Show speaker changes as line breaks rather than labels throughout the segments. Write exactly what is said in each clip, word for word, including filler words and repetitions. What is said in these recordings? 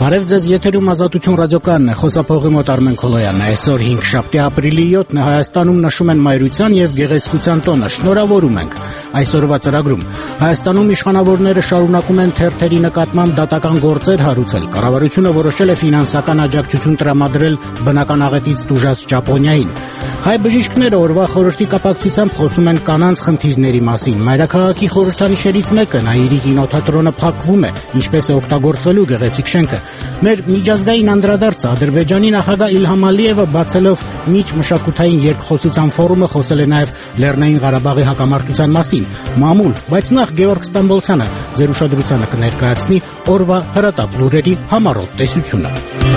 Բարև ձեզ, եթերում Ազատություն ռադիոկայանն է, խոսափողի մոտ Արմեն Քոլոյանն է։ Այսօր հինգշաբթի ապրիլի յոթն է, Հայաստանում նշում են Մայրության եւ Գեղեցկության տոնը, շնորհավորում ենք։ Այսօրվա ծրագրում Հայաստանում իշխանավորները շարունակում են թերթերի նկատմամբ դատական գործեր հարուցել։ Կառավարությունը որոշել է ֆինանսական աջակցություն տրամադրել բնական աղետից տուժած Ճապոնիային։ Հայ բժիշկները օրվա խորհրդի կապակցությամբ խոսում են կանանց խնդիրների մասին։ Մայրաքաղաքի խորհրդանիշերից մեկը Նաիրի կինոթատրոնը փակվում է, ինչպես է օգտագործվելու գեղեցիկ շենքը։ Մեր միջազգային անդրադարձը Ադրբեջանի նախագահ Իլհամ Ալիևը բացելով միջմշակութային երկխոսության ֆորումը խոսել է նաև Լեռնային Ղարաբաղի հակամարտության մասին։ Մամուլ, բայց նախ Գևորգ Ստամբոլցյանը ձեր ուշադրությանը կներկայացնի օրվա հրատապ լուրերի համառոտ տեսությունը։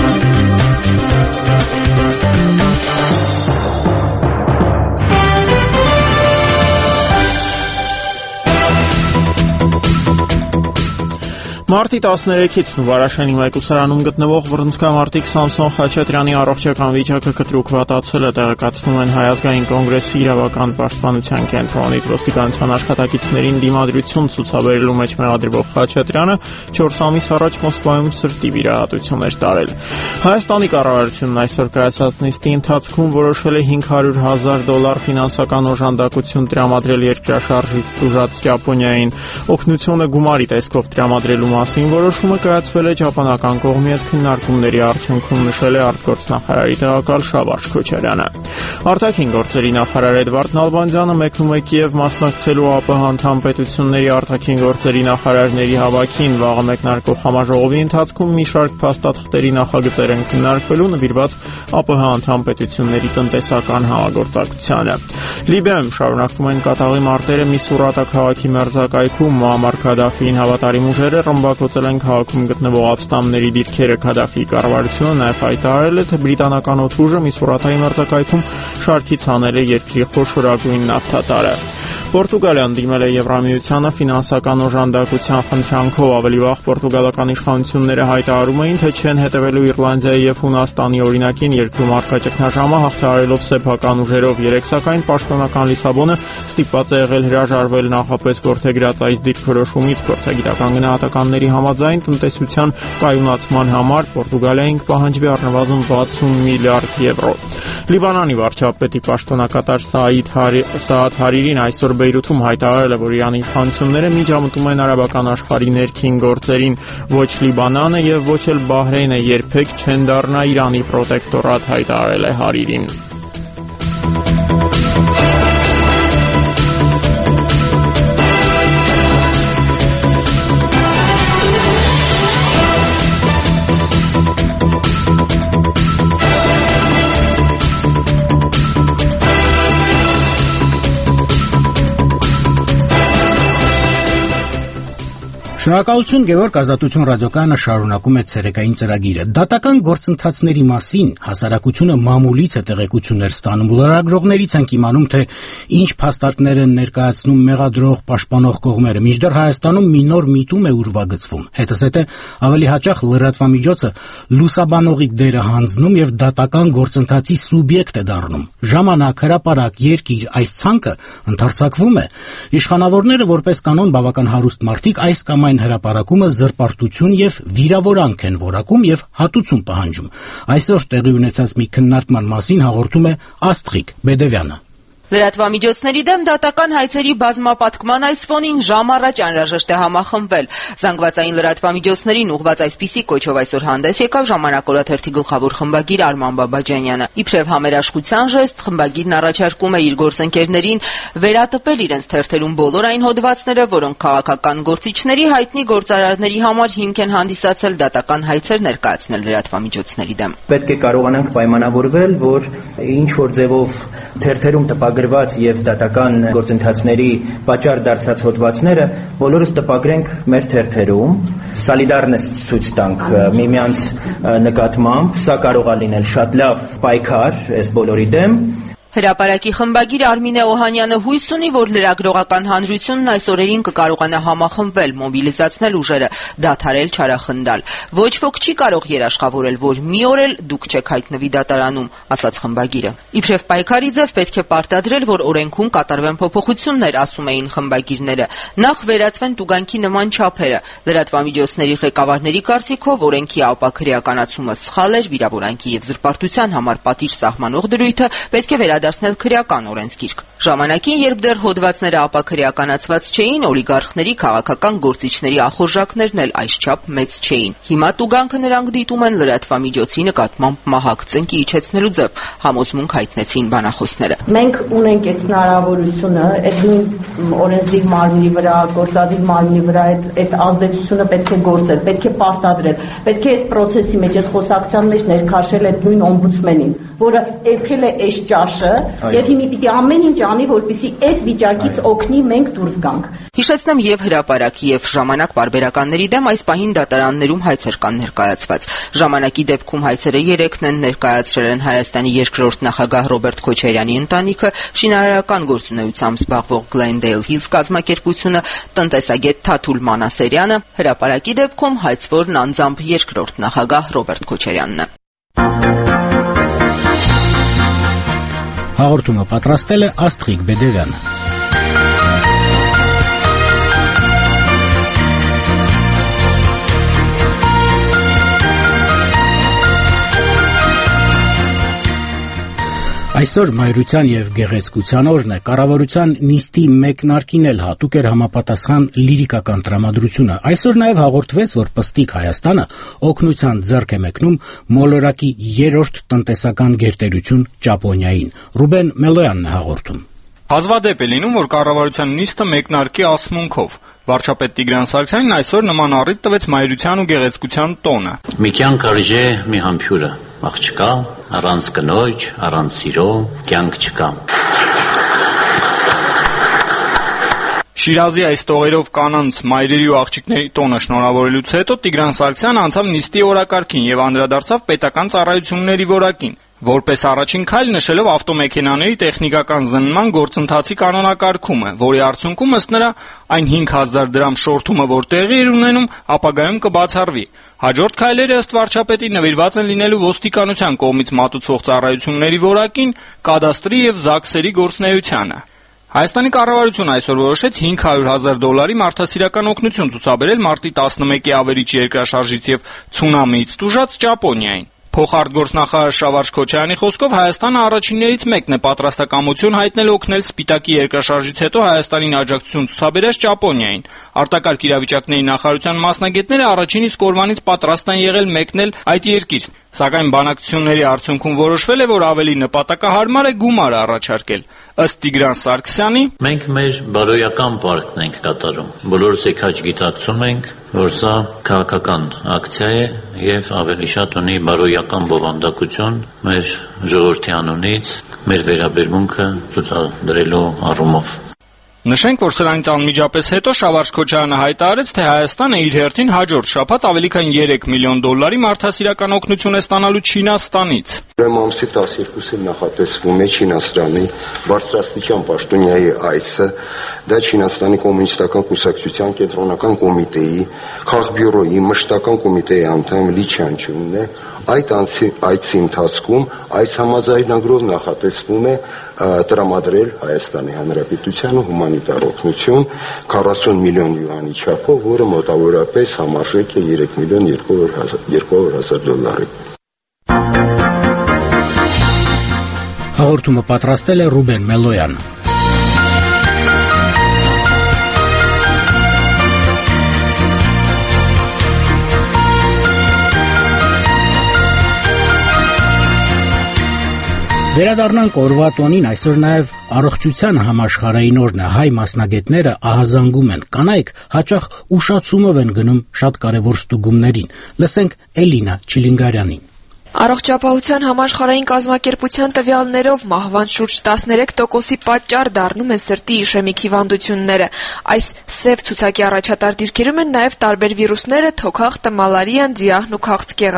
Մարտի տասներեքից Նուվարաշենի մեկուսարանում գտնվող վռնդկամարտիկ Սամսոն Խաչատրյանի առողջական վիճակը կտրուկ վատացել է, տեղեկացնում են Հայ ազգային կոնգրեսի իրավական պաշտպանության կենտրոնից։ Ոստիկանության աշխատակիցներին դիմադրություն ցուցաբերելու մեջ մեղադրվող Խաչատրյանը չորս ամիս առաջ Մոսկվայում սրտի վիրահատություն էր տարել։ Հայաստանի կառավարությունն այսօր կայացած նիստի ընթացքում որոշել է հինգ հարյուր հազար դոլար ֆինանսական օժանդակություն տրամադրել երկրաշարժից տուժած Ճապոնիային։ Օգնությունը գումարի տեսքով տրամադրելու մասին որոշումը կայացվել է ճապոնական կողմի հետ քննարկումների արդյունքում, նշել է արտգործնախարարի տեղակալ Շավարժ Քոչարյանը։ Արտաքին գործերի նախարար Էդվարդ Նալբանդյանը մեկնում է Կիև մասնակցելու ԱՊՀ անդամ պետությունների արտաքին գործերի նախարարների հավաքին։ Վաղը մեկնարկող համաժողովի ընթացքում մի շարք փաստաթղթերի նախագծեր են քննարկվելու, նվիրված ԱՊՀ անդամ պետությունների տնտեսական համագործակցությանը։ Լիբիայում շարունակվում են կատաղի մարտերը Միսուրատա քաղաքի մերձակայքում։ Մուամմար Քադաֆիին հավատարիմ ուժերը ռմբակոծել են քաղաքում գտնվող ապստամբների դիրքերը։ Քադաֆիի կառավարությունը նաև հայտարարել է, թե բրիտանական օդուժը Միսուրատայի մերձակայքում շարքից հանել է երկրի խոշորագույն նավթատարը։ Պորտուգալիան դիմել է Եվրամիությանը ֆինանսական օժանդակության խնդրանքով։ Ավելի վաղ պորտուգալական իշխանությունները հայտարարում էին, թե չեն հետևելու Իռլանդիայի եւ Հունաստանի օրինակին երկրում առկա ճգնաժամը հաղթահարելով սեփական ուժերով։ Երեք սակայն պաշտոնական Լիսաբոնը ստիպված է եղել հրաժարվել նախապես որդեգրած այս դիրքորոշումից։ Փորձագիտական գնահատականների համաձայն տնտեսության կայունացման համար Պորտուգալիային կպահանջվի առնվազն վաթսուն միլիարդ եվրո։ Լիբանանի վարչապետի պաշտոնակատար Սաադ Հարիրին այսօր Բեյրութում հայտարարել է, որ Իրանի իշխանությունները միջամտում են արաբական աշխարհի ներքին գործերին։ Ոչ Լիբանանը եւ ոչ էլ Բահրեյնը երբեք չեն դառնա Իրանի պրոտեկտորատ, հայտարարել է Հարիրին։
Շնորհակալություն, Գևորգ, Ազատություն ռադիոկայանը շարունակում է ցերեկային ծրագիրը։ Դատական գործընթացների մասին հասարակությունը մամուլից է տեղեկություններ ստանում։ Լրագրողներից ենք իմանում, թե ինչ փաստարկներ են ներկայացնում մեղադրող պաշտպանող կողմերը։ Մինչդեռ Հայաստանում մի նոր միտում է ուրվագծվում։ Հետզհետե ավելի հաճախ լրատվամիջոցը լուսաբանողի դերը հանձնում եւ դատական գործընթացի սուբյեկտ է դառնում։ Ժամանակ, հրապարակ, երկիր, այս ցանկը ընդարձակվում է։ Իշխանավորները որպես կանոն բավական հարուստ մարդիկ այս կամ այն հրապարակումը զրպարտություն եւ վիրավորանք են որակում եւ հատուցում պահանջում։ Այսօր տեղի ունեցած մի քննարկման մասին հաղորդում է Աստղիկ Բեդևյանը։
Լրատվամիջոցների դեմ դատական հայցերի բազմապատկման այս ֆոնին ժամ առաջ անհրաժեշտ է համախմբվել։ Զանգվածային լրատվամիջոցներին ուղղված այսպիսի կոչով այսօր հանդես եկավ Ժամանակ օրաթերթի գլխավոր խմբագիր Արման Բաբաջանյանը։ Իբրև համերաշխության ժեստ խմբագիրն առաջարկում է իր գործընկերներին վերատպել իրենց թերթերում բոլոր այն հոդվածները, որոնք քաղաքական գործիչների հայտնի գործարարների համար հիմք են հանդիսացել դատական հայցեր ներկայացնել լրատվամիջոցների դեմ։
Պետք է կարողանանք պայմանավորվել, որ ինչ որ ձևով թերթերում տպագրված եւ դատական գործընթացների պատճառ դարձած հոդվածները բոլորս տպագրենք մեր թերթերում, սոլիդարնեստ ցույց տանք միմյանց նկատմամբ, սա կարող է լինել շատ լավ պայքար այս բոլորի դեմ։
Հրապարակի խմբագիր Արմինե Օհանյանը հույս ունի, որ լրագրողական հանրությունն այս օրերին կկարողանա համախմբվել, մոբիլիզացնել ուժերը, դադարել չարախնդալ։ Ոչ ոք չի կարող երաշխավորել, որ մի օր էլ դուք չեք հայտնվի դատարանում, ասաց խմբագիրը։ Իբրև պայքարի ձև պետք է պարտադրել, որ օրենքում կատարվեն փոփոխություններ, ասում էին խմբագիրները։ Նախ վերացվեն տուգանքի նման չափերը։ Լրատվամիջոցների ղեկավարների կարծիքով օրենքի ապաքրեականացումը սխալ էր, վիրավորանքի եւ զրպարտության համար պատիժ սահմանող դրույթը պետք է վերադարձնել քրեական օրենսգիրք։ Ժամանակին, երբ դեռ հոդվածները ապաքրեականացված չէին, օլիգարխների, քաղաքական գործիչների ախորժակներն էլ այսչափ մեծ չէին։ Հիմա տուգանքը նրանք դիտում են լրատվամիջոցի նկատմամբ մահակ ծնկի իջեցնելու ձև, համոզմունք հայտնեցին բանախոսները։
Մենք ունենք այդ հնարավորությունը, այդ նույն օրենսդիր մարմնի վրա, գործադիր մարմնի վրա այդ այդ ազդեցությունը պետք է գործել, պետք է պարտադրել, պետք է այս process-ի մեջ, այս խոսակցության մեջ ներքաշել այդ նույն օմբուդսմենին, որը եկել է այս ճաշը, եւ հիմա պիտի ամեն ինչ անի, որպեսզի այս վիճակից օգնի մենք դուրս գանք։
Հիշեցնեմ եւ հրապարակ եւ ժամանակ պարբերականների դեմ այս պահին դատարաններում հայցեր կան ներկայացված։ Ժամանակի դեպքում հայցերը երեքն են ներկայացրել են Հայաստանի երկրորդ նախագահ Ռոբերտ Քոչարյանի ընտանիքը, շինարարական գործունեությամբ զբաղվող Glendale Hills կազմակերպությունը, տնտեսագետ Թաթուլ Մանասերյանը, հրապարակի դեպքում հայցվորն անձամբ երկրորդ նախագահ Ռոբերտ Քոչարյանն է։
Հաղորդումը պատրաստել է Աստղիկ Բեդևյանը։ Այսօր Մայրության եւ Գեղեցկության օրն է, կառավարության նիստի մեկնարկին էլ հատուկ էր համապատասխան լիրիկական տրամադրությունը։ Այսօր նաեւ հաղորդվեց, որ Պստիկ Հայաստանը օգնության ձեռք է մեկնում մոլորակի երրորդ տնտեսական գերտերություն Ճապոնիային։ Ռուբեն Մելոյանն է հաղորդում։
Հազվադեպ է լինում, որ կառավարության նիստը մեկնարկի ասմունքով։ Վարչապետ Տիգրան Սարգսյանն այսօր նման առիթ տվեց Մայրության ու Գեղեցկության տոնը։
Մի կյանք արժե մի համբյուրը, աղջկա, առանց կնոջ, առանց սիրո, կյանք չկա։
Շիրազի այս տողերով կանանց, մայրերի ու աղջիկների տոնը շնորհավորելուց հետո Տիգրան Սարգսյանը անցավ նիստի օրակարգին եւ անդրադարձավ պետական ծառայությունների որակին, որպես առաջին քայլ նշելով ավտոմեքենաների տեխնիկական զննման գործընթացի կանոնակարգումը, որի արդյունքում ըստ նրա այն հինգ հազար դրամ շորթումը, որ տեղի էր ունենում, ապագայում կբացառվի։ Հաջորդ քայլերը ըստ վարչապետի նվիրված են լինելու ոստիկանության կողմից մատուցվող ծառայությունների որակին, կադաստրի եւ ԶԱԳՍերի գործունեությանը։ Հայաստանի կառավարությունը այսօր որոշեց հինգ հարյուր հազար դոլարի մարդասիրական օգնություն ցուցաբերել մարտի տասնմեկի ավերիչ երկրաշարժից եւ ցունամիից տուժած Ճապոնիային։ Փոխարտգործնախարար Շավարժ Քոչարյանի խոսքով Հայաստանը առաջիններից մեկն է պատրաստակամություն հայտնել օգնել Սպիտակի երկրաշարժից հետո Հայաստանին աջակցություն ցուցաբերած Ճապոնիային։ Արտակարգ իրավիճակների նախարարության մասնագետները առաջին իսկ օրվանից պատրաստ են եղել մեկնել այդ երկիր, սակայն բանակցությունների արդյունքում որոշվել է, որ ավելի նպատակահարմար է գումար առաջարկել։ Ըստ Տիգրան Սարգսյանի,
մենք մեր բարոյական պարտքն ենք կատարում։ Բոլորս եկած գիտակցում ենք, որ սա քաղաքական ակցիա է եւ ավելի շատ ունի բարոյական բովանդակություն մեր ժողովրդի անունից, մեր վերաբերմունքը ցուցադրելու առումով։
Նշենք, որ սրանից անմիջապես հետո Շավարժ Քոչարյանը հայտարարեց, թե Հայաստանը իր հերթին հաջորդ շաբաթ ավելի քան երեք միլիոն դոլարի մարդասիրական օգնություն է ստանալու Չինաստանից։
Ուրեմն ամսի տասներկուսին նախատեսվում է Չինաստանի բարձրաստիճան պաշտոնյայի այցը, դա Չինաստանի կոմունիստական կուսակցության կենտրոնական կոմիտեի, քաղբյուրոյի մշտական կոմիտեի անդամ Լի Չանչյունն է։ Այդ այցի ընթացքում այս համաձայնագրով նախատեսվում է տրամադրել Հայաստանի Հանրապետությանը հումանիտար օգնություն քառասուն միլիոն յուանի չափով, որը մոտավորապես համարժեք է երեք միլիոն երկու հարյուր հազար դոլարի։
Հաղորդումը պատրաստել է Ռուբեն Մելոյանը։ Վերադառնանք օրվա տոնին, այսօր նաև առողջության համաշխարհային օրն է։ Հայ մասնագետները ահազանգում են, կանայք հաճախ ուշացումով են գնում շատ կարևոր ստուգումներին։ Լսենք Էլինա Չիլինգարյանին։
Առողջապահության համաշխարհային կազմակերպության տվյալներով մահվան շուրջ տասներեք տոկոսի պատճառ դառնում են սրտի իշեմիկ հիվանդությունները։ Այս սև ցուցակի առաջատար դիրքերում են նաև տարբեր վիրուսները՝ թոքախտը, մալարիան, ձիահն ու քաղցկեղը։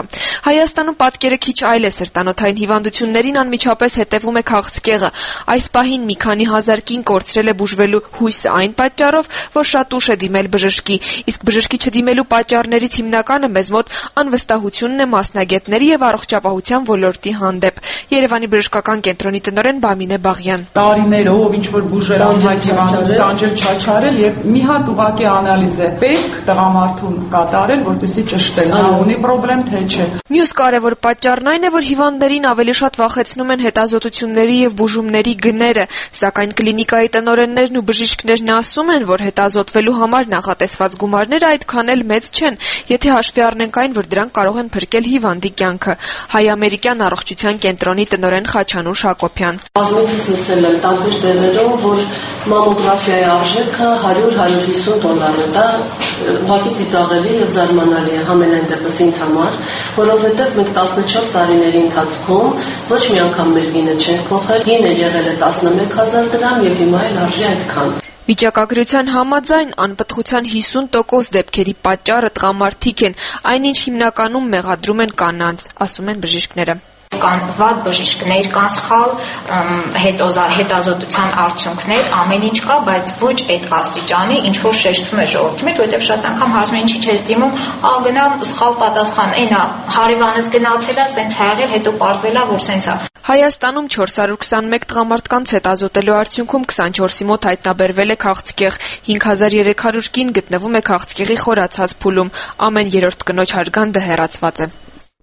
Հայաստանում պատկերը քիչ այլ է սրտանոթային հիվանդություններին անմիջապես հետևում է քաղցկեղը։ Այս պահին մի քանի հազար կին կորցրել է բուժվելու հույսը այն պատճառով, որ շատ ուշ է դիմել բժշկի, իսկ բժշկի չդիմելու պատճառներից հիմնականը մեզ մոտ անվստահությունն է մասնագետների եւ առողջապահության ոլորտի հանդեպ։ Երևանի բժշկական կենտրոնի տնօրեն Բամինե Բաղյան.
Տարիներով ինչ որ բուժեր անհայտ տանջել չաչարել եւ մի հատ ուղակի անալիզ է պետք տղամարդուն կատարել, որպեսզի ճշտել նա ունի խնդրեմ թե չէ։
Մյուս կարևոր պատճառն այն է, որ հիվանդներին ավելի շատ վախեցնում են հետազոտությունների եւ բուժումների գները, սակայն կլինիկայի տնօրեններն ու բժիշկներն ասում են, որ հետազոտվելու համար նախատեսված գումարները այդքան էլ մեծ չեն, եթե հաշվի առնենք այն, որ դրանք կարող են փրկել հիվանդի կյանքը։ Հայ-ամերիկյան առողջության կենտրոնի տնօրեն Խաչանուշ Հակոբյան.
Բազմիցս լսել եմ տարբեր տեղերով, որ մամոգրաֆիայի արժեքը հարյուր հարյուր հիսուն դոլար է, դա ուղղակի ծիծաղելի եւ զարմանալի է համենայն դեպս ինձ համար, որովհետեւ մենք տասնչորս տարիների ընթացքում ոչ մի անգամ մեր գինը չենք փոխել, գինը եղել է տասնմեկ հազար դրամ եւ հիմա էլ արժի այդքան։
Վիճակագրության համաձայն անպտղության հիսուն տոկոս դեպքերի պատճառը տղամարդիկ են, այնինչ հիմնականում մեղադրում են կանանց, ասում են բժիշկները։
Կան վատ բժիշկներ, կան սխալ հետազոտության արդյունքներ, ամեն ինչ կա, բայց ոչ այդ աստիճանի, ինչ որ շեշտվում է ժողովրդի մեջ, որովհետև շատ անգամ հարցնում են ինչի չես դիմում, ա գնամ սխալ պատասխան, այնա հարևանս գնացել է, սենց ա եղել, հետո պարզվել է, որ սենց է։
Հայաստանում չորս հարյուր քսանմեկ տղամարդկանց հետազոտելու արդյունքում քսանչորսի մոտ հայտնաբերվել է քաղցկեղ, հինգ հազար երեք հարյուր կին գտնվում է քաղցկեղի խորացած փուլում, ամեն երրորդ կնոջ հարգանդը հեռացված է։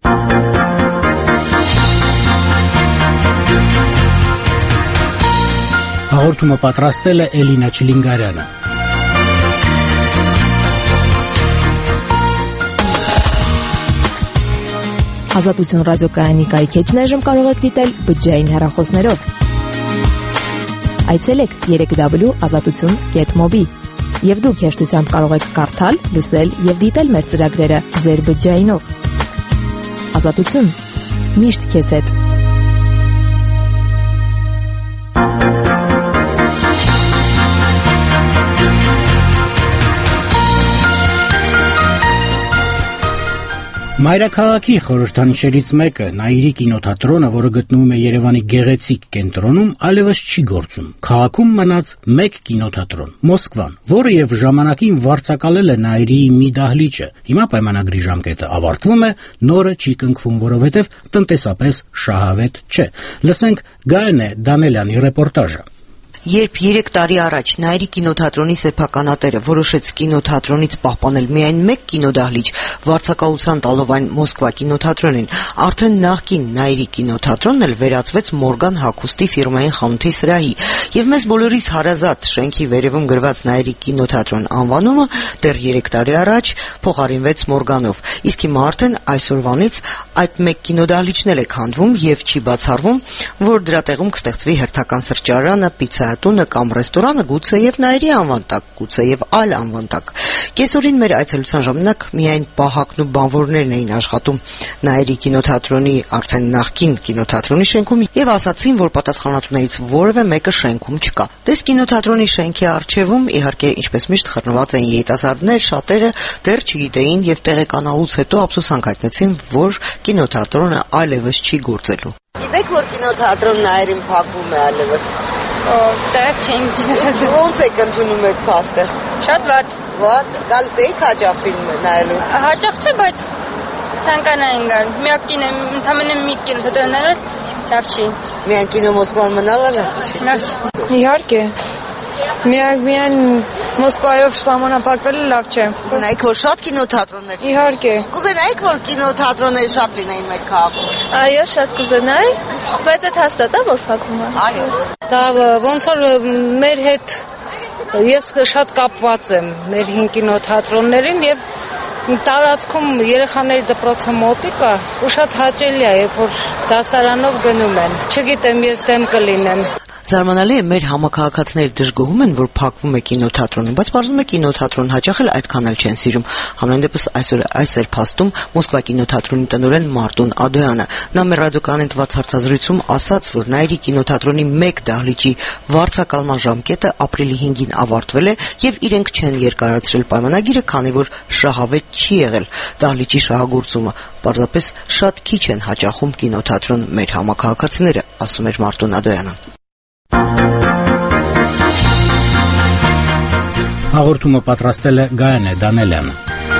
Հաղորդումը պատրաստել է Էլինա Չիլինգարյանը։
Ազատություն ռադիոկայանի կայքեջն այժմ կարող եք դիտել բջջային հեռախոսներով։ Այցելեք երեք w ազատություն կետ մոբի եւ դուք հեշտությամբ կարող եք կարդալ, լսել եւ դիտել մեր ծրագրերը ձեր բջջայինով։ Ազատություն միշտ քեզ հետ։
Մայրաքաղաքի խորհրդանիշերից մեկը Նաիրի կինոթատրոնը, որը գտնվում է Երևանի գեղեցիկ կենտրոնում, այլևս չի գործում։ Քաղաքում մնաց մեկ կինոթատրոն՝ Մոսկվան, որը եւ ժամանակին վարձակալել է Նաիրիի մի դահլիճը։ Հիմա պայմանագրի ժամկետը ավարտվում է, նորը չի կնքվում, որովհետեւ տնտեսապես շահավետ չէ։ Լսենք Գայանե Դանելյանի ռեպորտաժը։
Երբ երեք տարի առաջ Նաիրի կինոթատրոնի սեփականատերը որոշեց կինոթատրոնից պահպանել միայն մեկ կինոդահլիճ, վարձակալության տալով այն Մոսկվա կինոթատրոնին, արդեն նախկին Նաիրի կինոթատրոնն էլ վերածվեց Մորգան հագուստի ֆիրմային խանութի սրահի, եւ մեզ բոլորիս հարազատ շենքի վերևում գրված Նաիրի կինոթատրոն անվանումը դեռ երեք տարի առաջ փոխարինվեց Մորգանով, իսկ հիմա արդեն այսօրվանից այդ մեկ կինոդահլիճն էլ է քանդվում եւ չի բացառվում, որ դրա տեղում կստեղծվի հերթական սրճարանը, պիցցա տունը կամ ռեստորանը, գուցեև Նաիրի անվան տակ, գուցեև այլ անվան տակ։ Կեսօրին մեր այցելության ժամանակ միայն պահակն ու բանվորներն էին աշխատում Նաիրի կինոթատրոնի արդեն նախկին կինոթատրոնի շենքում եւ ասացին, որ պատասխանատուներից որևէ մեկը շենքում չկա։ Դες կինոթատրոնի շենքի առջևում, իհարկե, ինչպես միշտ խռնված էին երիտասարդներ, շատերը դեռ չգիտեին եւ տեղեկանալուց հետո ափսոսանք հայտնեցին, որ կինոթատրոնը այլևս չի գործելու։ Գիտեք, որ կինոթատրոնն Նաիրին փակվում է այլևս։
Տեղ չեմ դիսնեսած։
Ոնց եք ընդունում այդ փաստը։
Շատ վատ։
Վատ։ Գալիս եք հաճախ ֆիլմ նայելու։
Հաճախ չէ, բայց ցանկանային գալ։ Միակ կինո, ընդամենը մի կինոթատրոնն էլ լավ չի։
Միայն կինո Մոսկվան մնալը լավ չի։
Լավ չի։
Իհարկե։ Միայն միայն Մոսկվայով սահմանափակվելը լավ չէ։
Կուզենայիք, որ շատ կինոթատրոններ։
Իհարկե։
Կուզենայիք, որ կինոթատրոնները շատ լինեին մեր քաղաքում։
Այո, շատ կուզենայի, բայց այդ հաստատ է, որ փակվում է։
Այո։
Դա ոնց որ մեր հետ ես շատ կապված եմ մեր հին կինոթատրոններին եւ տարածքում երեխաների դպրոցը մոտիկ է ու շատ հաճելի է, երբ որ դասարանով գնում են։ Չգիտեմ, ես դեմ կլինեմ։
Զարմանալի է, մեր համակարգացիները դժգոհում են, որ փակվում է կինոթատրոնը, բայց պարզվում է կինոթատրոն հաճախ էլ այդքան էլ չեն սիրում։ Համենայն դեպս այսօր այս էր փաստում Մոսկվա կինոթատրոնի տնօրեն Մարտուն Ադոյանը։ Նա մեր ռադիոկանին տված հարցազրույցում ասաց, որ Նաիրի կինոթատրոնի մեկ դահլիճի վարձակալման ժամկետը ապրիլի հինգին ավարտվել է եւ իրենք չեն երկարացրել պայմանագիրը, քանի որ շահավետ չի եղել դահլիճի շահագործումը։ Պարզապես շատ քիչ են հաճախում կինոթատրոն մեր համակարգացիները, ասում էր Մարտուն Ադոյանը։
Հաղորդումը պատրաստել է Գայանե Դանելյանը։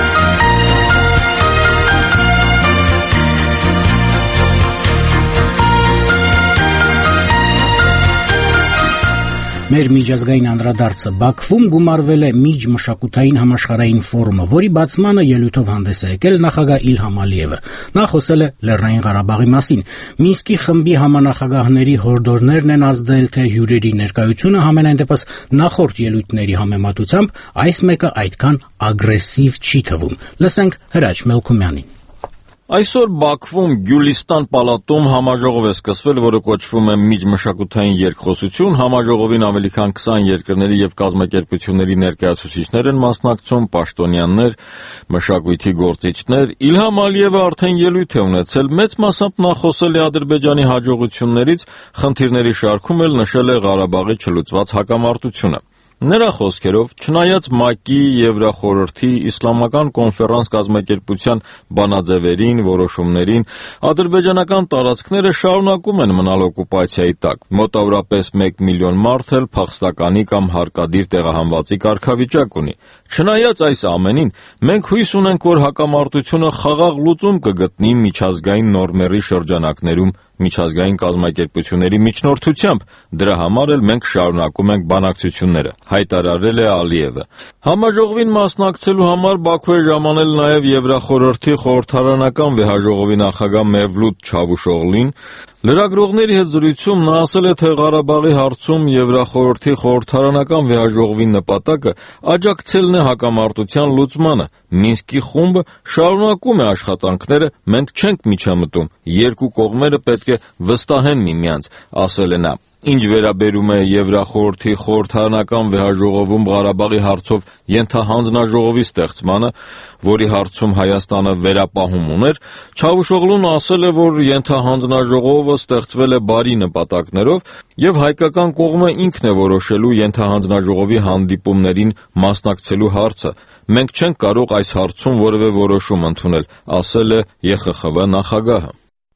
Մեր միջազգային անդրադարձը Բաքվում գումարվել է միջմշակութային համաշխարհային ֆորումը, որի բացմանը ելույթով հանդես է եկել նախագահ Իլհամ Ալիևը։ Նա խոսել է Լեռնային Ղարաբաղի մասին։ Մինսկի խմբի համանախագահների հորդորներն են ազդել, թե հյուրերի ներկայությունը համենայն դեպս նախորդ ելույթների համեմատությամբ այս մեկը այդքան ագրեսիվ չի թվում։ Լսենք Հրաչ Մելքումյանին։
Այսօր Բաքվում Գյուլիստան պալատում համաժողով է սկսվել, որը կոչվում է միջմշակութային երկխոսություն։ Համաժողովին ավելի քան քսան երկրների եւ կազմակերպությունների ներկայացուցիչներ են մասնակցում, պաշտոնյաներ, մշակույթի գործիչներ։ Իլհամ Ալիևը արդեն ելույթ է ունեցել, մեծ մասամբ նա խոսել է Ադրբեջանի հաջողություններից, խնդիրների շարքում էլ նշել է Ղարաբաղի չլուծված հակամարտությունը։ Նրա խոսքերով, չնայած ՄԱԿ-ի, Եվրախորհրդի, Իսլամական կոնֆերանս կազմակերպության բանաձևերին, որոշումներին, ադրբեջանական տարածքները շարունակում են մնալ օկուպացիայի տակ։ Մոտավորապես մեկ միլիոն մարդ էլ փախստականի կամ հարկադիր տեղահանվածի կարգավիճակ ունի։ Չնայած այս ամենին, մենք հույս ունենք, որ հակամարտությունը խաղաղ լուծում կգտնի միջազգային նորմերի շրջանակներում միջազգային կազմակերպությունների միջնորդությամբ։ Դրա համար էլ մենք շարունակում ենք բանակցությունները, հայտարարել է Ալիևը։ Համաժողովին մասնակցելու համար Բաքու է ժամանել նաև Եվրախորհրդի խորհրդարանական վեհաժողովի նախագահ Մևլութ Չավուշօղլին։ Լրագրողների հետ զրույցում նա ասել է, թե Ղարաբաղի հարցում Եվրախորհրդի խորհրդարանական վեհաժողովի նպատակը աջակցելն է հակամարտության լուծմանը։ Մինսկի խումբը շարունակում է աշխատանքները, մենք չենք միջամտում, երկու կողմերը պետք է վստահեն միմյանց, ասել է նա։ Ինչ վերաբերում է Եվրախորհրդի խորհրդարանական վեհաժողովում Ղարաբաղի հարցով ենթահանձնաժողովի ստեղծմանը, որի հարցում Հայաստանը վերապահում ուներ, Չավուշօղլուն ասել է, որ ենթահանձնաժողովը ստեղծվել է բարի նպատակներով եւ հայկական կողմը ինքն է որոշելու ենթահանձնաժողովի հանդիպումներին մասնակցելու հարցը։ Մենք չենք կարող այս հարցում որևէ որոշում ընդունել, ասել է ԵԽԽՎ նախագահը։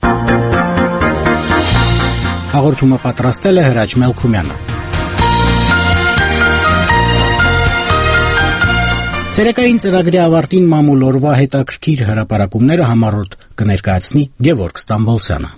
Հաղորդումը պատրաստել է Հրաչ Մելքումյանը։ Ցերեկային ծրագրի ավարտին մամուլ օրվա հետաքրքիր հրապարակումները համառոտ կներկայացնի Գևորգ Ստամբոլցյանը։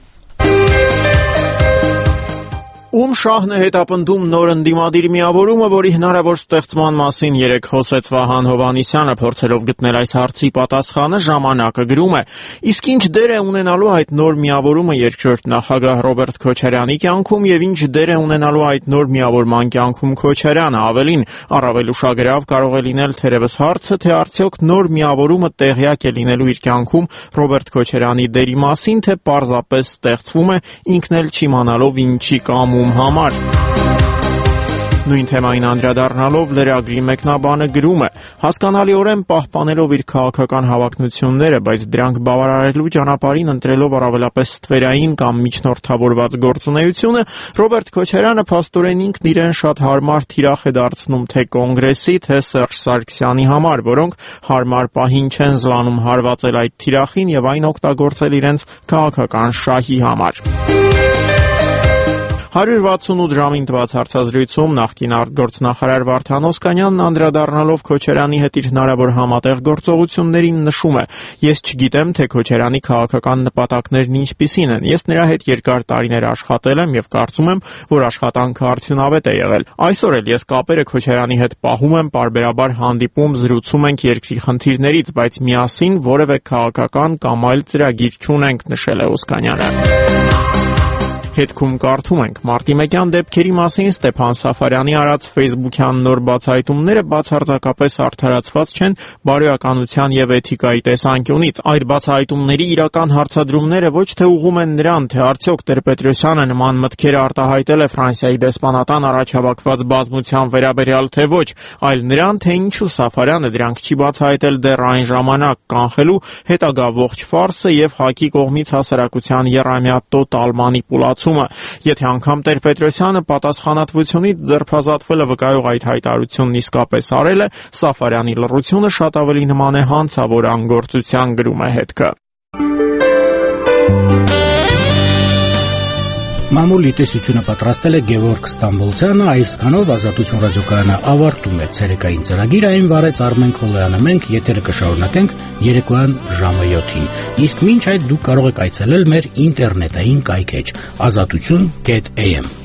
Ում շահն է հետապնդում նոր ընդդիմադիր միավորումը, որի հնարավոր ստեղծման մասին երեկ խոսեց Վահան Հովհաննիսյանը, փորձելով գտնել այս հարցի պատասխանը, ժամանակը գրում է. իսկ ինչ դեր է ունենալու այդ նոր միավորումը երկրորդ նախագահ Ռոբերտ Քոչարյանի կյանքում եւ ինչ դեր է ունենալու այդ նոր միավորման կյանքում Քոչարյանը, ավելին, առավել ուշագրավ կարող է լինել թերևս հարցը, թե արդյոք նոր միավորումը տեղյակ է լինելու իր կյանքում Ռոբերտ Քոչարյանի դերի մասին, թե պարզապես ստեղծվում է ինքն էլ չիմանալով ինչի կամ համար։ Նույն թեմային անդրադառնալով լրագրի մեկնաբանը գրում է. հասկանալիորեն պահպանելով իր քաղաքական հավակնությունները, բայց դրանք բավարարելու ճանապարհին ընտրելով առավելապես ստվերային կամ միջնորդավորված գործունեությունը, Ռոբերտ Քոչարյանը փաստորեն ինքն իրեն շատ հարմար թիրախ է դարձնում թե Կոնգրեսի, թե Սերժ Սարգսյանի համար, որոնք հարմար պահին չեն զլանում հարվածել այդ թիրախին եւ այն օգտագործել իրենց քաղաքական շահի համար։ հարյուր վաթսունութ ժամին տված հարցազրույցում նախկին արտգործնախարար Վարդան Օսկանյանն անդրադառնալով Քոչարյանի հետ իր հնարավոր համատեղ գործողություններին նշում է. Ես չգիտեմ, թե Քոչարյանի քաղաքական նպատակներն ինչպիսին են։ Ես նրա հետ երկար տարիներ աշխատել եմ եւ կարծում եմ, որ աշխատանքը արդյունավետ է եղել։ Այսօր էլ ես կապերը Քոչարյանի հետ պահում եմ, պարբերաբար հանդիպում, զրուցում ենք երկրի խնդիրներից, բայց միասին որևէ քաղաքական կամ այլ ծրագիր չունենք, նշել է Օսկանյանը։ Հետքում կարդում ենք. մարտի մեկյան դեպքերի մասին Ստեփան Սաֆարյանի արած Facebook-յան նոր բացահայտումները բացարձակապես արդարացված չեն բարոյականության եւ էթիկայի տեսանկյունից։ Այդ բացահայտումների իրական հարցադրումները ոչ թե ուղղում են նրան, թե արդյոք Տեր-Պետրոսյանը նման մտքեր արտահայտել է Ֆրանսիայի դեսպանատան առաջավակված բազմության վերաբերյալ թե ոչ, այլ նրան, թե ինչու Սաֆարյանը դրանք չի բացահայտել դեռ այն ժամանակ, կանխելու հետագա ողջ ֆարսը եւ ՀԱԿ-ի կողմից հասարակության եռամյա տոտալ մանիպուլացումը։ Եթե անգամ Տեր-Պետրոսյանը պատասխանատվությունից ձերբազատվելը վկայող այդ հայտարարությունն իսկապես արել է, Սաֆարյանի լռությունը շատ ավելի նման է հանցավոր անգործության, գրում է հետքը։
Մամուլի տեսությունը պատրաստել է Գևորգ Ստամբոլցյանը, այսքանով Ազատություն ռադիոկայանը ավարտում է ցերեկային ծրագիրը, այն վարեց Արմեն Քոլոյանը, մենք եթերը կշարունակենք երեկոյան ժամը յոթին, իսկ մինչ այդ դուք կարող եք այցելել մեր ինտերնետային կայքէջ ազատություն կետ էյ էմ